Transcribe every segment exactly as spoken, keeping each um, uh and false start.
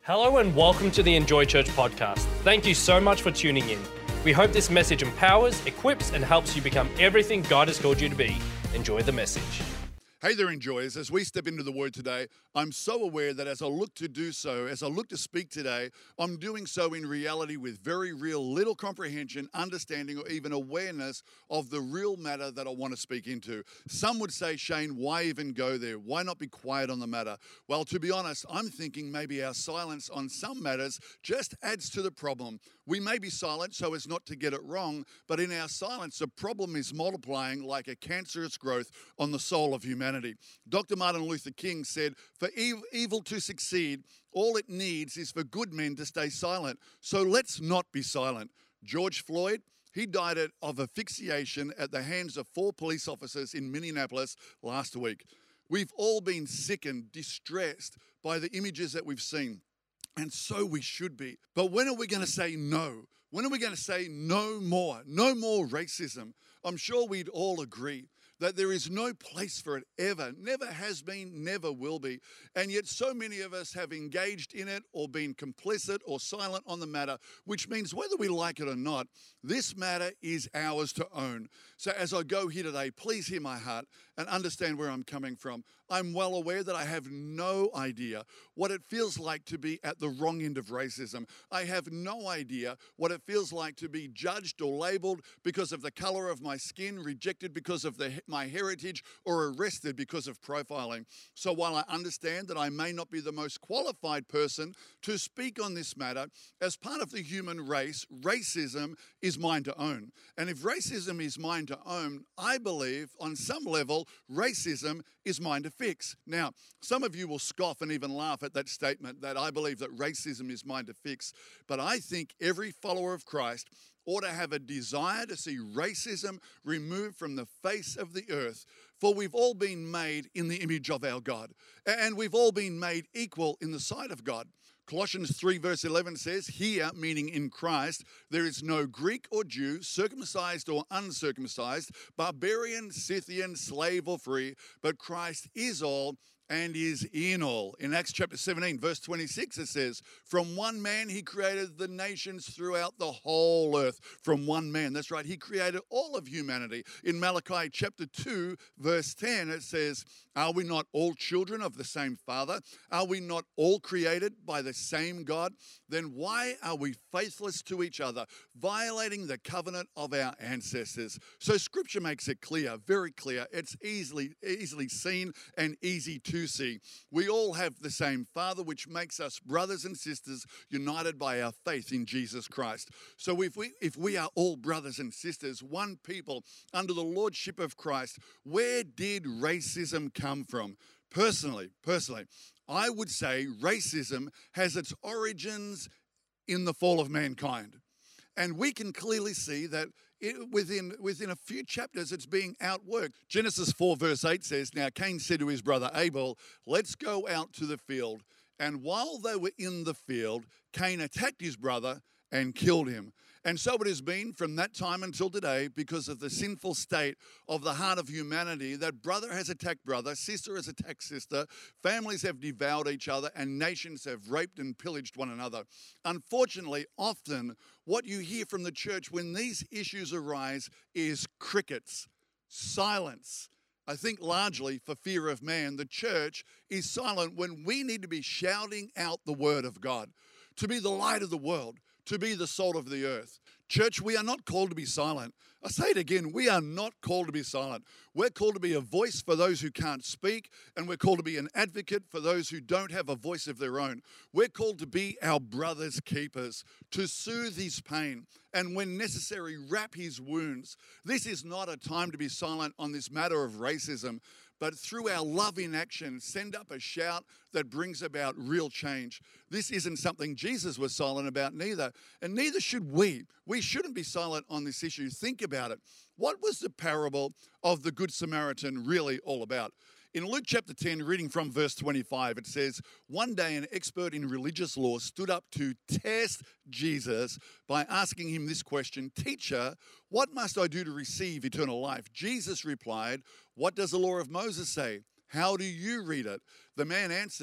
Hello and welcome to the Enjoy Church podcast. Thank you so much for tuning in. We hope this message empowers, equips, and helps you become everything God has called you to be. Enjoy the message. Hey there, enjoyers. As we step into the Word today, I'm so aware that as I look to do so, as I look to speak today, I'm doing so in reality with very real little comprehension, understanding, or even awareness of the real matter that I want to speak into. Some would say, Shane, why even go there? Why not be quiet on the matter? Well, to be honest, I'm thinking maybe our silence on some matters just adds to the problem. We may be silent so as not to get it wrong, but in our silence, the problem is multiplying like a cancerous growth on the soul of humanity. Doctor Martin Luther King said, for evil to succeed, all it needs is for good men to stay silent. So let's not be silent. George Floyd, he died of asphyxiation at the hands of four police officers in Minneapolis last week. We've all been sickened, distressed by the images that we've seen. And so we should be. But when are we going to say no? When are we going to say no more? No more racism. I'm sure we'd all agree that there is no place for it ever, never has been, never will be. And yet so many of us have engaged in it or been complicit or silent on the matter, which means whether we like it or not, this matter is ours to own. So as I go here today, please hear my heart and understand where I'm coming from. I'm well aware that I have no idea what it feels like to be at the wrong end of racism. I have no idea what it feels like to be judged or labeled because of the color of my skin, rejected because of the, my heritage, or arrested because of profiling. So while I understand that I may not be the most qualified person to speak on this matter, as part of the human race, racism is mine to own. And if racism is mine to own, I believe on some level, racism is mine to fix. Now, some of you will scoff and even laugh at that statement that I believe that racism is mine to fix. But I think every follower of Christ ought to have a desire to see racism removed from the face of the earth. For we've all been made in the image of our God. And we've all been made equal in the sight of God. Colossians three verse eleven says, here, meaning in Christ, there is no Greek or Jew, circumcised or uncircumcised, barbarian, Scythian, slave or free, but Christ is all and is in all. In Acts chapter seventeen, verse twenty-six, it says, from one man he created the nations throughout the whole earth. From one man, that's right, he created all of humanity. In Malachi chapter two, verse ten, it says, are we not all children of the same Father? Are we not all created by the same God? Then why are we faithless to each other, violating the covenant of our ancestors? So Scripture makes it clear, very clear. It's easily, easily seen and easy to see. We all have the same Father, which makes us brothers and sisters united by our faith in Jesus Christ. So if we, if we are all brothers and sisters, one people under the lordship of Christ, where did racism come from? Personally, personally, I would say racism has its origins in the fall of mankind. And we can clearly see that it, within, within a few chapters, it's being outworked. Genesis four verse eight says, now Cain said to his brother Abel, let's go out to the field. And while they were in the field, Cain attacked his brother and killed him. And so it has been from that time until today, because of the sinful state of the heart of humanity, that brother has attacked brother, sister has attacked sister, families have devoured each other, and nations have raped and pillaged one another. Unfortunately, often what you hear from the church when these issues arise is crickets, silence. I think largely for fear of man, the church is silent when we need to be shouting out the word of God, to be the light of the world, to be the salt of the earth. Church, we are not called to be silent. I say it again, we are not called to be silent. We're called to be a voice for those who can't speak, and we're called to be an advocate for those who don't have a voice of their own. We're called to be our brother's keepers, to soothe his pain, and when necessary, wrap his wounds. This is not a time to be silent on this matter of racism, but through our love in action, send up a shout that brings about real change. This isn't something Jesus was silent about neither, and neither should we. We shouldn't be silent on this issue. Think about it. What was the parable of the Good Samaritan really all about? In Luke chapter ten, reading from verse twenty-five, it says, one day an expert in religious law stood up to test Jesus by asking him this question, Teacher, what must I do to receive eternal life? Jesus replied, what does the law of Moses say? How do you read it? The man answered,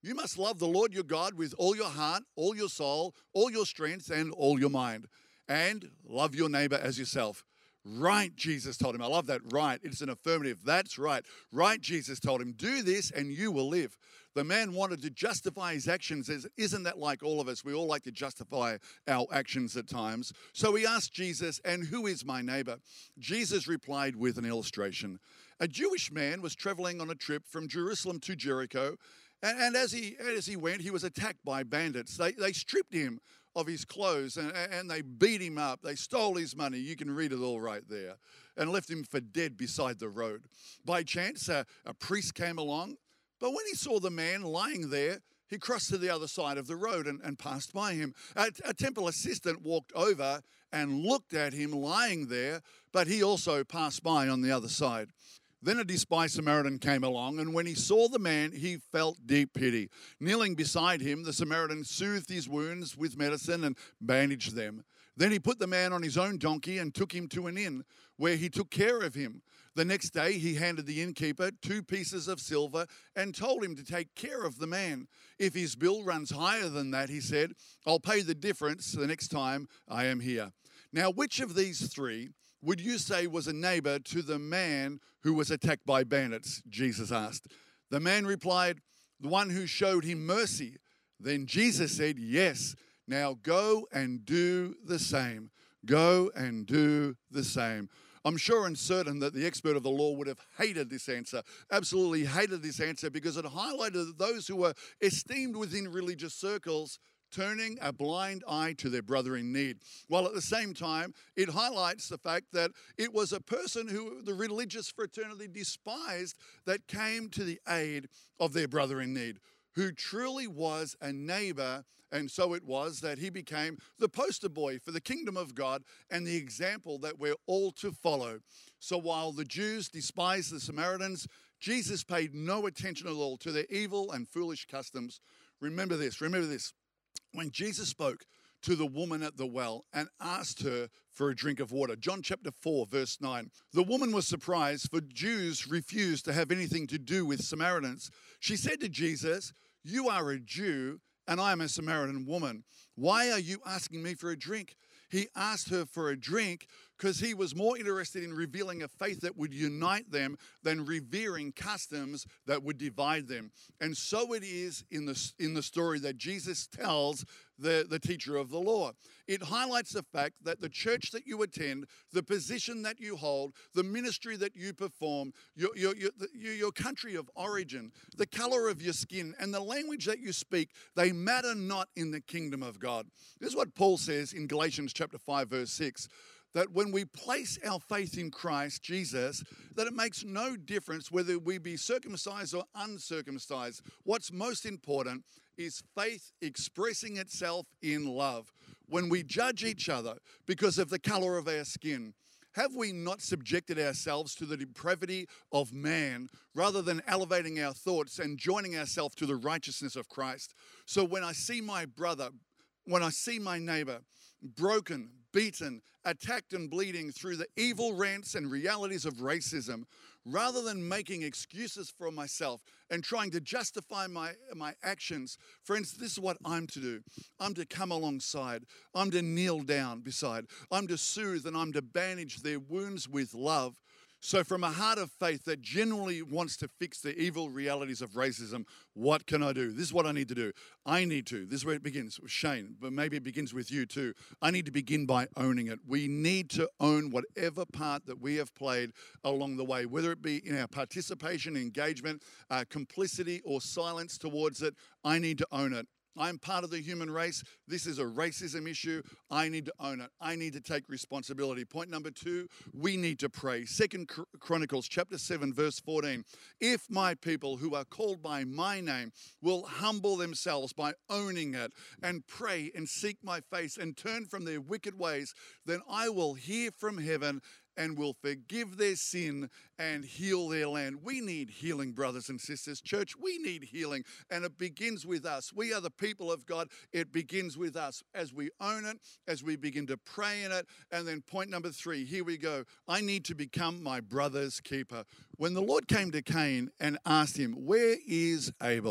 You must love the Lord your God with all your heart, all your soul, all your strength, and all your mind. And love your neighbor as yourself. Right, Jesus told him. I love that. Right. It's an affirmative. That's right. Right, Jesus told him. Do this and you will live. The man wanted to justify his actions. Isn't that like all of us? We all like to justify our actions at times. So he asked Jesus, and who is my neighbor? Jesus replied with an illustration. A Jewish man was traveling on a trip from Jerusalem to Jericho, and, and as he as he went, he was attacked by bandits. They, they stripped him of his clothes, and, and they beat him up. They stole his money. You can read it all right there. And left him for dead beside the road. By chance, a, a priest came along, but when he saw the man lying there, he crossed to the other side of the road and, and passed by him. A, a temple assistant walked over and looked at him lying there, but he also passed by on the other side. Then a despised Samaritan came along, and when he saw the man, he felt deep pity. Kneeling beside him, the Samaritan soothed his wounds with medicine and bandaged them. Then he put the man on his own donkey and took him to an inn, where he took care of him. The next day he handed the innkeeper two pieces of silver and told him to take care of the man. If his bill runs higher than that, he said, I'll pay the difference the next time I am here. Now, which of these three would you say was a neighbor to the man who was attacked by bandits? Jesus asked. The man replied, the one who showed him mercy. Then Jesus said, yes, now go and do the same. Go and do the same. I'm sure and certain that the expert of the law would have hated this answer, absolutely hated this answer, because it highlighted those who were esteemed within religious circles turning a blind eye to their brother in need. While at the same time, it highlights the fact that it was a person who the religious fraternity despised that came to the aid of their brother in need, who truly was a neighbor. And so it was that he became the poster boy for the kingdom of God and the example that we're all to follow. So while the Jews despised the Samaritans, Jesus paid no attention at all to their evil and foolish customs. Remember this, remember this. When Jesus spoke to the woman at the well and asked her for a drink of water, John chapter four, verse nine, the woman was surprised, for Jews refused to have anything to do with Samaritans. She said to Jesus, you are a Jew and I am a Samaritan woman. Why are you asking me for a drink? He asked her for a drink because he was more interested in revealing a faith that would unite them than revering customs that would divide them. And so it is in the, in the story that Jesus tells the, the teacher of the law. It highlights the fact that the church that you attend, the position that you hold, the ministry that you perform, your, your, your, your, your country of origin, the color of your skin, and the language that you speak, they matter not in the kingdom of God. This is what Paul says in Galatians chapter five, verse six. That when we place our faith in Christ Jesus, that it makes no difference whether we be circumcised or uncircumcised. What's most important is faith expressing itself in love. When we judge each other because of the color of our skin, have we not subjected ourselves to the depravity of man rather than elevating our thoughts and joining ourselves to the righteousness of Christ? So when I see my brother, when I see my neighbor broken, beaten, attacked and bleeding through the evil rants and realities of racism, rather than making excuses for myself and trying to justify my, my actions, friends, this is what I'm to do. I'm to come alongside. I'm to kneel down beside. I'm to soothe and I'm to bandage their wounds with love. So from a heart of faith that genuinely wants to fix the evil realities of racism, what can I do? This is what I need to do. I need to. This is where it begins with Shane, but maybe it begins with you too. I need to begin by owning it. We need to own whatever part that we have played along the way, whether it be in our participation, engagement, uh, complicity, or silence towards it. I need to own it. I'm part of the human race. This is a racism issue. I need to own it. I need to take responsibility. Point number two, we need to pray. Second Chronicles chapter seven, verse fourteen. If my people who are called by my name will humble themselves by owning it and pray and seek my face and turn from their wicked ways, then I will hear from heaven and will forgive their sin and heal their land. We need healing, brothers and sisters. Church, we need healing, and it begins with us. We are the people of God. It begins with us as we own it, as we begin to pray in it. And then point number three, here we go. I need to become my brother's keeper. When the Lord came to Cain and asked him, where is Abel?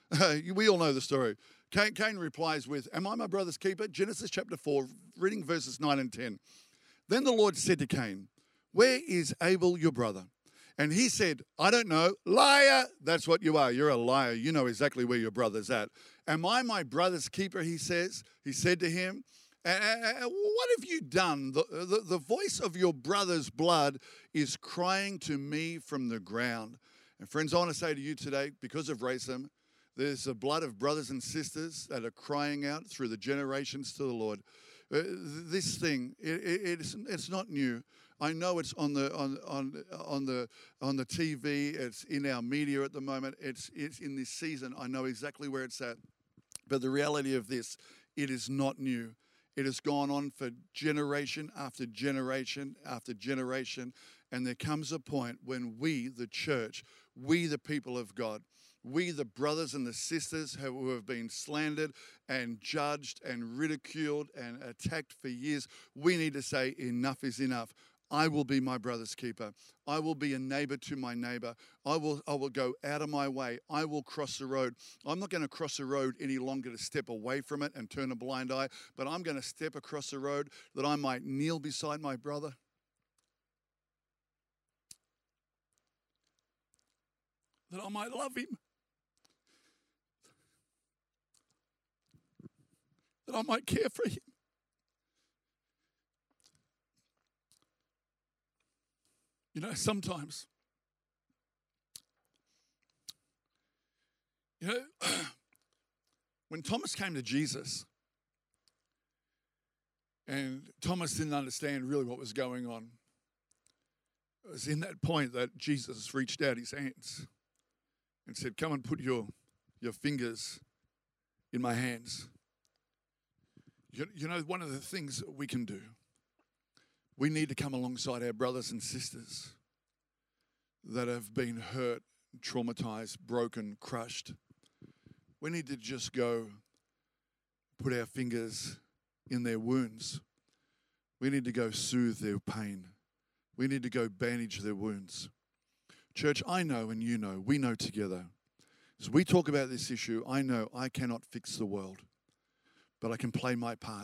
We all know the story. Cain, Cain replies with, am I my brother's keeper? Genesis chapter four, reading verses nine and ten. Then the Lord said to Cain, where is Abel your brother? And he said, I don't know. Liar. That's what you are. You're a liar. You know exactly where your brother's at. Am I my brother's keeper, he says. He said to him, what have you done? The, the, the voice of your brother's blood is crying to me from the ground. And friends, I want to say to you today, because of racism, there's the blood of brothers and sisters that are crying out through the generations to the Lord. Uh, this thing, it, it, it's, it's not new. I know it's on the on on on the on the T V. It's in our media at the moment. It's it's in this season. I know exactly where it's at. But the reality of this, it is not new. It has gone on for generation after generation after generation, and there comes a point when we, the church, we, the people of God, we, the brothers and the sisters who have been slandered and judged and ridiculed and attacked for years, we need to say enough is enough. I will be my brother's keeper. I will be a neighbor to my neighbor. I will, I will go out of my way. I will cross the road. I'm not going to cross the road any longer to step away from it and turn a blind eye, but I'm going to step across the road that I might kneel beside my brother. That I might love him. That I might care for him. You know, sometimes, you know, when Thomas came to Jesus, and Thomas didn't understand really what was going on, it was in that point that Jesus reached out his hands and said, come and put your, your fingers in my hands. You, you know, one of the things that we can do, we need to come alongside our brothers and sisters that have been hurt, traumatized, broken, crushed. We need to just go put our fingers in their wounds. We need to go soothe their pain. We need to go bandage their wounds. Church, I know and you know, we know together. As we talk about this issue, I know I cannot fix the world, but I can play my part.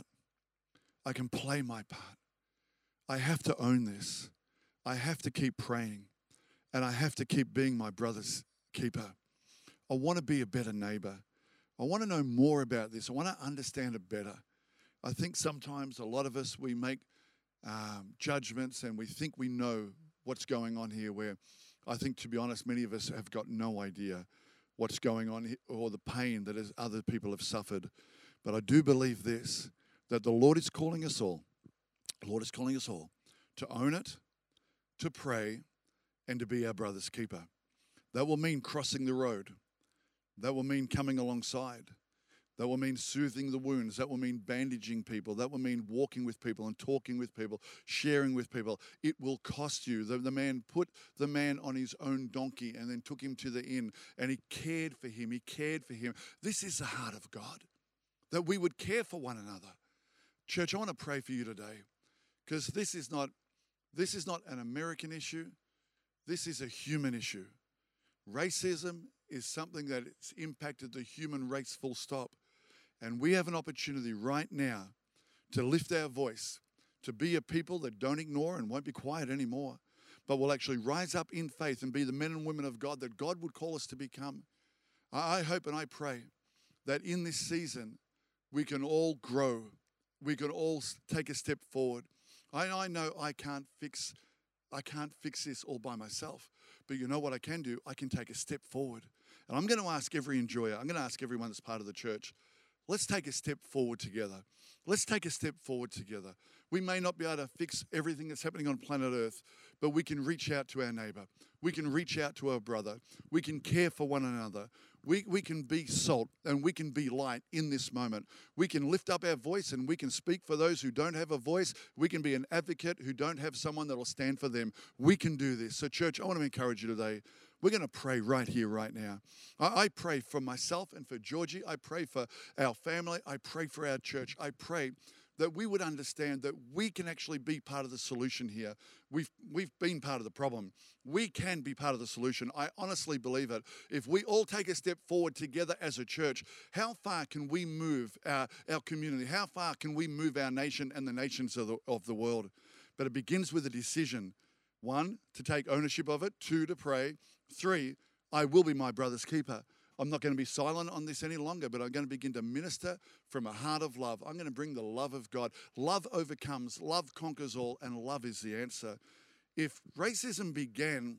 I can play my part. I have to own this. I have to keep praying. And I have to keep being my brother's keeper. I want to be a better neighbor. I want to know more about this. I want to understand it better. I think sometimes a lot of us, we make um, judgments and we think we know what's going on here, where I think, to be honest, many of us have got no idea what's going on here, or the pain that is other people have suffered. But I do believe this, that the Lord is calling us all. The Lord is calling us all to own it, to pray, and to be our brother's keeper. That will mean crossing the road. That will mean coming alongside. That will mean soothing the wounds. That will mean bandaging people. That will mean walking with people and talking with people, sharing with people. It will cost you. The, the man put the man on his own donkey and then took him to the inn, and he cared for him. He cared for him. This is the heart of God, that we would care for one another. Church, I want to pray for you today, because this is not this is not an American issue. This is a human issue. Racism is something that has impacted the human race, full stop. And we have an opportunity right now to lift our voice, to be a people that don't ignore and won't be quiet anymore, but will actually rise up in faith and be the men and women of God that God would call us to become. I hope and I pray that in this season we can all grow. We can all take a step forward. I, I know I can't fix I can't fix this all by myself. But you know what I can do? I can take a step forward. And I'm going to ask every enjoyer, I'm going to ask everyone that's part of the church, let's take a step forward together. Let's take a step forward together. We may not be able to fix everything that's happening on planet Earth, but we can reach out to our neighbor. We can reach out to our brother. We can care for one another. We, we can be salt and we can be light in this moment. We can lift up our voice and we can speak for those who don't have a voice. We can be an advocate who don't have someone that will stand for them. We can do this. So church, I want to encourage you today. We're going to pray right here, right now. I, I pray for myself and for Georgie. I pray for our family. I pray for our church. I pray that we would understand that we can actually be part of the solution here. We've, we've been part of the problem. We can be part of the solution. I honestly believe it. If we all take a step forward together as a church, how far can we move our, our community? How far can we move our nation and the nations of the, of the world? But it begins with a decision. One, to take ownership of it. Two, to pray. Three, I will be my brother's keeper. I'm not going to be silent on this any longer, but I'm going to begin to minister from a heart of love. I'm going to bring the love of God. Love overcomes, love conquers all, and love is the answer. If racism began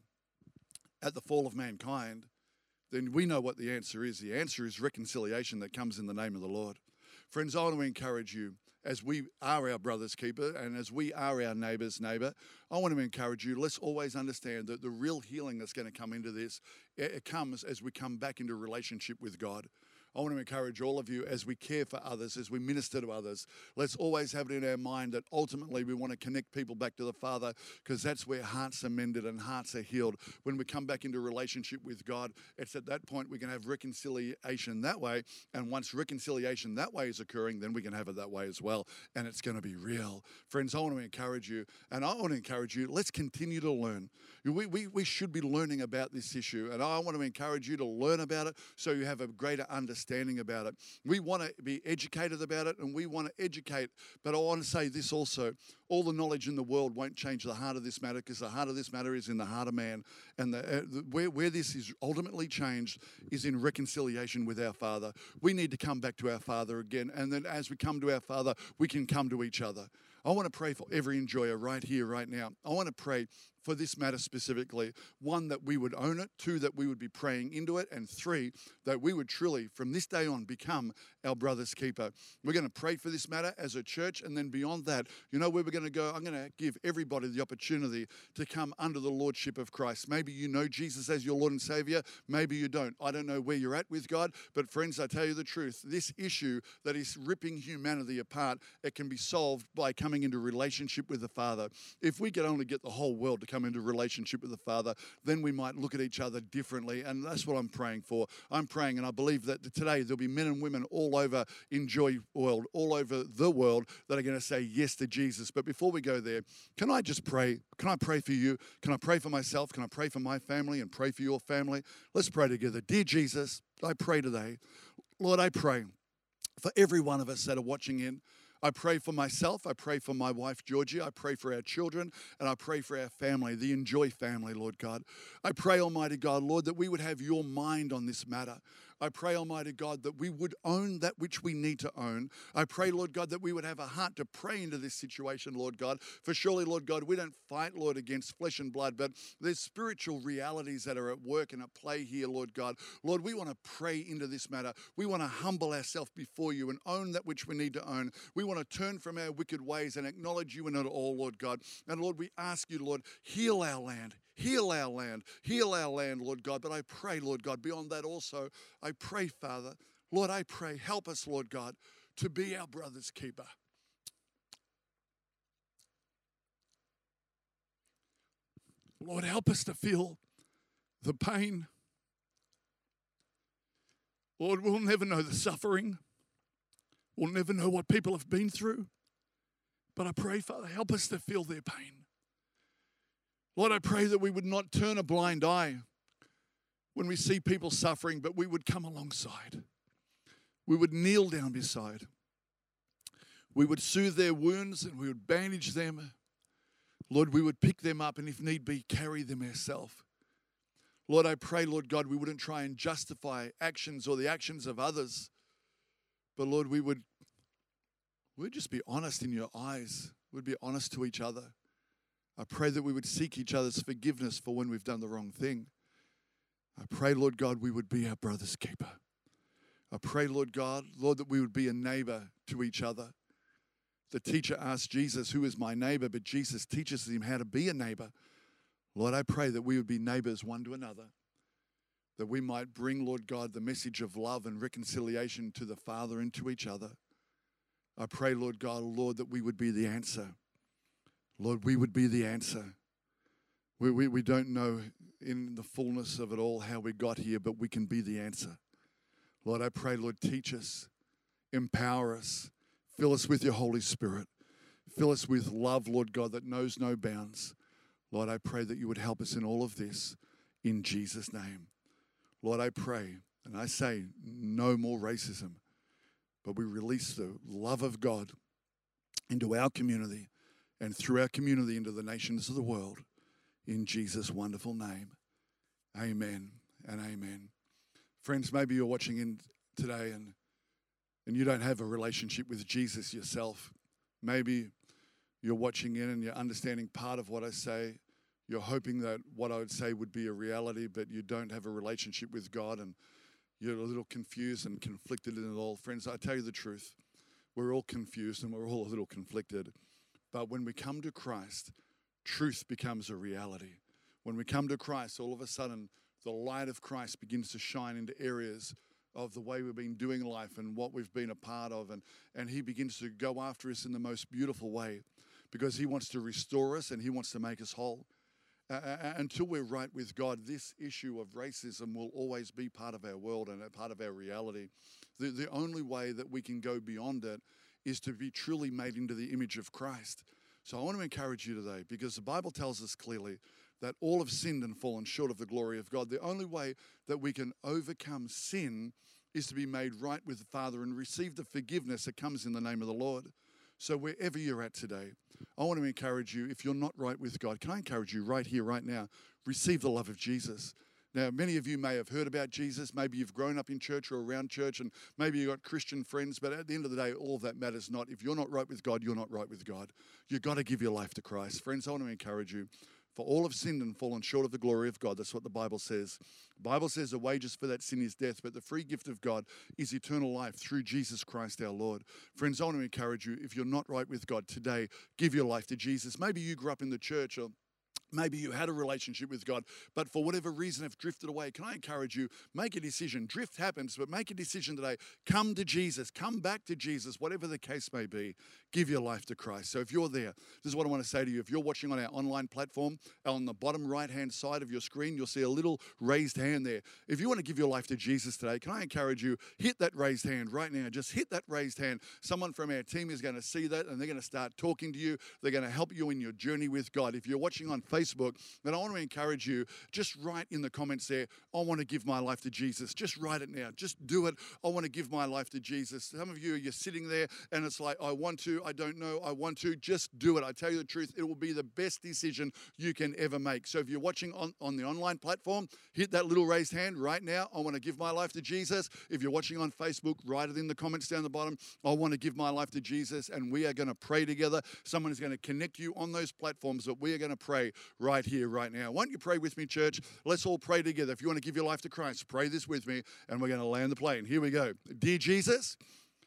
at the fall of mankind, then we know what the answer is. The answer is reconciliation that comes in the name of the Lord. Friends, I want to encourage you, as we are our brother's keeper and as we are our neighbour's neighbour, I want to encourage you, let's always understand that the real healing that's going to come into this, it comes as we come back into relationship with God. I want to encourage all of you as we care for others, as we minister to others, let's always have it in our mind that ultimately we want to connect people back to the Father, because that's where hearts are mended and hearts are healed. When we come back into relationship with God, it's at that point we can have reconciliation that way. And once reconciliation that way is occurring, then we can have it that way as well. And it's going to be real. Friends, I want to encourage you, and I want to encourage you, let's continue to learn. We, we, we should be learning about this issue, and I want to encourage you to learn about it so you have a greater understanding about it. We want to be educated about it, and we want to educate, but I want to say this also. All the knowledge in the world won't change the heart of this matter, because the heart of this matter is in the heart of man. And the, uh, the, where, where this is ultimately changed is in reconciliation with our Father. We need to come back to our Father again, and then as we come to our Father, we can come to each other. I want to pray for every enjoyer right here, right now. I want to pray for this matter specifically. One, that we would own it. Two, that we would be praying into it. And three, that we would truly, from this day on, become our brother's keeper. We're going to pray for this matter as a church. And then beyond that, you know where we're going to go? I'm going to give everybody the opportunity to come under the lordship of Christ. Maybe you know Jesus as your Lord and Savior. Maybe you don't. I don't know where you're at with God. But friends, I tell you the truth. This issue that is ripping humanity apart, it can be solved by coming into relationship with the Father. If we could only get the whole world to come into relationship with the Father, then we might look at each other differently. And that's what I'm praying for. I'm praying, and I believe that today there'll be men and women all over Enjoy World, all over the world, that are going to say yes to Jesus. But before we go there, can I just pray? Can I pray for you? Can I pray for myself? Can I pray for my family and pray for your family? Let's pray together. Dear Jesus, I pray today. Lord, I pray for every one of us that are watching in. I pray for myself, I pray for my wife, Georgie, I pray for our children, and I pray for our family, the Enjoy family, Lord God. I pray, Almighty God, Lord, that we would have your mind on this matter. I pray, Almighty God, that we would own that which we need to own. I pray, Lord God, that we would have a heart to pray into this situation, Lord God. For surely, Lord God, we don't fight, Lord, against flesh and blood, but there's spiritual realities that are at work and at play here, Lord God. Lord, we want to pray into this matter. We want to humble ourselves before you and own that which we need to own. We want to turn from our wicked ways and acknowledge you in it all, Lord God. And Lord, we ask you, Lord, heal our land. Heal our land. Heal our land, Lord God. But I pray, Lord God, beyond that also, I pray, Father, Lord, I pray, help us, Lord God, to be our brother's keeper. Lord, help us to feel the pain. Lord, we'll never know the suffering. We'll never know what people have been through. But I pray, Father, help us to feel their pain. Lord, I pray that we would not turn a blind eye when we see people suffering, but we would come alongside. We would kneel down beside. We would soothe their wounds and we would bandage them. Lord, we would pick them up and if need be, carry them ourselves. Lord, I pray, Lord God, we wouldn't try and justify actions or the actions of others. But Lord, we would we'd just be honest in your eyes. We'd be honest to each other. I pray that we would seek each other's forgiveness for when we've done the wrong thing. I pray, Lord God, we would be our brother's keeper. I pray, Lord God, Lord, that we would be a neighbor to each other. The teacher asked Jesus, who is my neighbor? But Jesus teaches him how to be a neighbor. Lord, I pray that we would be neighbors one to another, that we might bring, Lord God, the message of love and reconciliation to the Father and to each other. I pray, Lord God, Lord, that we would be the answer. Lord, we would be the answer. We, we, we don't know in the fullness of it all how we got here, but we can be the answer. Lord, I pray, Lord, teach us, empower us, Fill us with your Holy Spirit. Fill us with love, Lord God, that knows no bounds. Lord, I pray that you would help us in all of this in Jesus' name. Lord, I pray, and I say no more racism, but we release the love of God into our community and through our community into the nations of the world. In Jesus' wonderful name, amen and amen. Friends, maybe you're watching in today and, and you don't have a relationship with Jesus yourself. Maybe you're watching in and you're understanding part of what I say. You're hoping that what I would say would be a reality, but you don't have a relationship with God and you're a little confused and conflicted in it all. Friends, I tell you the truth. We're all confused and we're all a little conflicted. But when we come to Christ, truth becomes a reality. When we come to Christ, all of a sudden, the light of Christ begins to shine into areas of the way we've been doing life and what we've been a part of. And, and he begins to go after us in the most beautiful way because he wants to restore us and he wants to make us whole. Uh, until we're right with God, this issue of racism will always be part of our world and a part of our reality. The, the only way that we can go beyond it is to be truly made into the image of Christ. So I want to encourage you today because the Bible tells us clearly that all have sinned and fallen short of the glory of God. The only way that we can overcome sin is to be made right with the Father and receive the forgiveness that comes in the name of the Lord. So wherever you're at today, I want to encourage you, if you're not right with God, can I encourage you right here, right now, receive the love of Jesus. Now, many of you may have heard about Jesus. Maybe you've grown up in church or around church, and maybe you've got Christian friends, but at the end of the day, all of that matters not. If you're not right with God, you're not right with God. You've got to give your life to Christ. Friends, I want to encourage you. For all have sinned and fallen short of the glory of God. That's what the Bible says. The Bible says the wages for that sin is death, but the free gift of God is eternal life through Jesus Christ our Lord. Friends, I want to encourage you, if you're not right with God today, give your life to Jesus. Maybe you grew up in the church or maybe you had a relationship with God, but for whatever reason have drifted away. Can I encourage you, make a decision. Drift happens, but make a decision today. Come to Jesus. Come back to Jesus, whatever the case may be. Give your life to Christ. So if you're there, this is what I want to say to you. If you're watching on our online platform, on the bottom right-hand side of your screen, you'll see a little raised hand there. If you want to give your life to Jesus today, can I encourage you, hit that raised hand right now. Just hit that raised hand. Someone from our team is going to see that, and they're going to start talking to you. They're going to help you in your journey with God. If you're watching on Facebook, then I want to encourage you, just write in the comments there, I want to give my life to Jesus. Just write it now. Just do it. I want to give my life to Jesus. Some of you, you're sitting there and it's like, I want to, I don't know, I want to. Just do it. I tell you the truth, it will be the best decision you can ever make. So if you're watching on, on the online platform, hit that little raised hand right now. I want to give my life to Jesus. If you're watching on Facebook, write it in the comments down the bottom. I want to give my life to Jesus, and we are going to pray together. Someone is going to connect you on those platforms, but we are going to pray right here, right now. Why don't you pray with me, church? Let's all pray together. If you want to give your life to Christ, pray this with me, and we're going to land the plane. Here we go. Dear Jesus,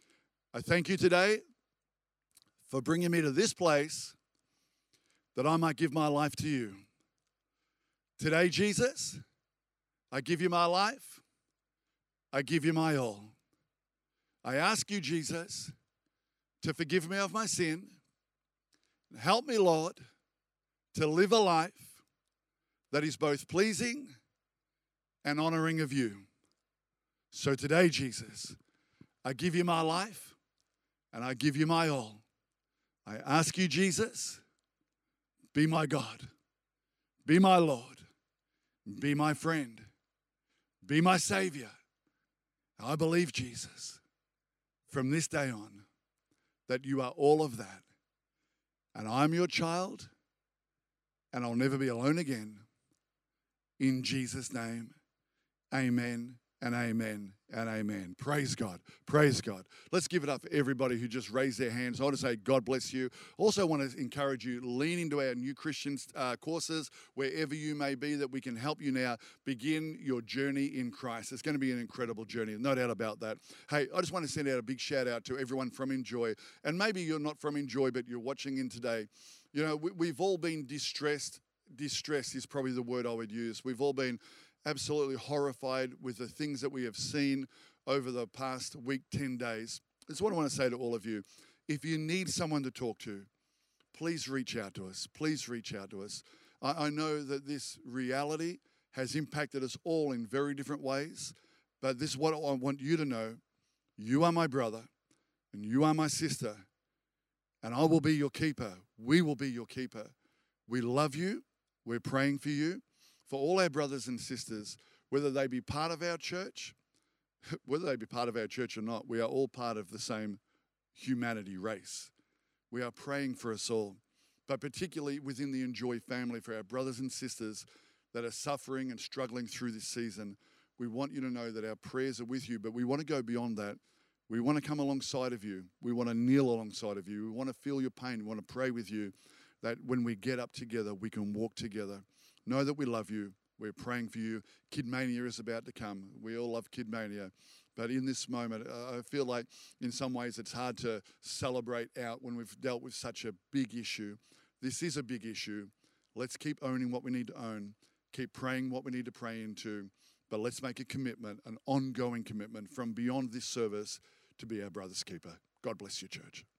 I thank you today for bringing me to this place that I might give my life to you. Today, Jesus, I give you my life. I give you my all. I ask you, Jesus, to forgive me of my sin. Help me, Lord, to live a life that is both pleasing and honoring of you. So today, Jesus, I give you my life and I give you my all. I ask you, Jesus, be my God, be my Lord, be my friend, be my Savior. I believe, Jesus, from this day on, that you are all of that. And I'm your child, and I'll never be alone again. In Jesus' name, amen and amen and amen. Praise God. Praise God. Let's give it up for everybody who just raised their hands. I want to say God bless you. Also want to encourage you, lean into our New Christians uh, courses, wherever you may be, that we can help you now begin your journey in Christ. It's going to be an incredible journey, no doubt about that. Hey, I just want to send out a big shout out to everyone from Enjoy. And maybe you're not from Enjoy, but you're watching in today. You know, we, we've all been distressed. Distress is probably the word I would use. We've all been absolutely horrified with the things that we have seen over the past week, ten days. This is what I want to say to all of you. If you need someone to talk to, please reach out to us. Please reach out to us. I, I know that this reality has impacted us all in very different ways, but this is what I want you to know. You are my brother. and you are my sister, and I will be your keeper. We will be your keeper. We love you. We're praying for you, for all our brothers and sisters, whether they be part of our church, whether they be part of our church or not, we are all part of the same humanity race. We are praying for us all, but particularly within the Enjoy family, for our brothers and sisters that are suffering and struggling through this season. We want you to know that our prayers are with you, but we want to go beyond that. We want to come alongside of you. We want to kneel alongside of you. We want to feel your pain. We want to pray with you that when we get up together, we can walk together. Know that we love you. We're praying for you. Kid Mania is about to come. We all love Kid Mania. But in this moment, uh, I feel like in some ways it's hard to celebrate out when we've dealt with such a big issue. This is a big issue. Let's keep owning what we need to own. Keep praying what we need to pray into. But let's make a commitment, an ongoing commitment from beyond this service to be our brother's keeper. God bless you, church.